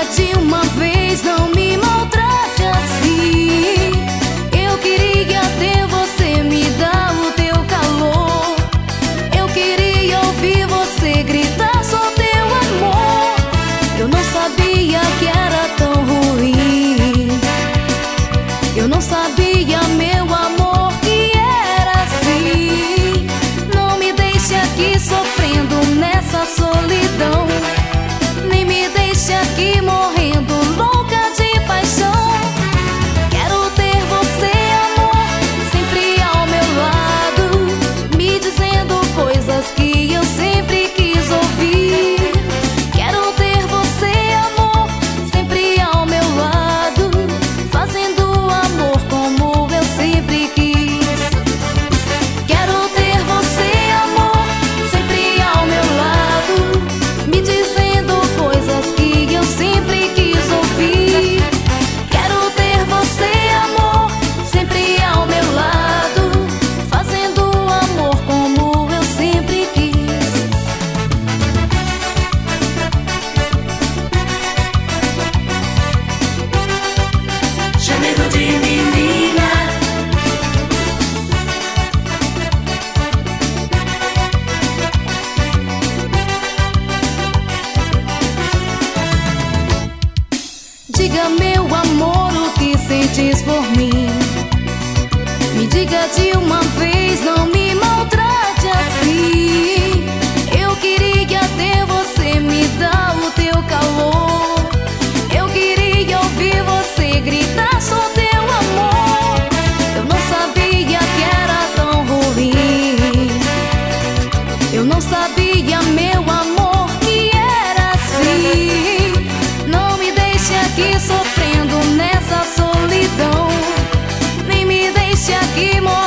de uma vez, não me maltrate assim. Eu queria ter você, me dar o teu calor. Eu queria ouvir você gritar só teu amor. Eu não sabia que era tão ruim. Eu não sabia, meu amor, que era assim. Não me deixe aqui sofrendo nessa solidão. Nem me deixe aqui morrendo louca de paixão. Quero ter você, amor, sempre ao meu lado, me dizendo coisas que eu sempre quis ouvir. Quero ter você, amor, sempre ao meu lado, fazendo amor como eu sempre quis. Quero ter você, amor, sempre ao meu lado, me dizendo coisas que eu sempre quis ouvir. Quero ter você, amor, sempre ao meu lado, fazendo amor como eu sempre quis. Chamego de menina, Diga, meu amor, o que sentes por mim. Me diga de uma vez, não me maltrate assim. Eu queria ter você, me dar o teu calor. Eu queria ouvir você gritar só teu amor. Eu não sabia que era tão ruim. Eu não sabia, meu amor, que era assim. Não me deixe aqui sofrendo nessa solidão. Nem me deixe aqui morrendo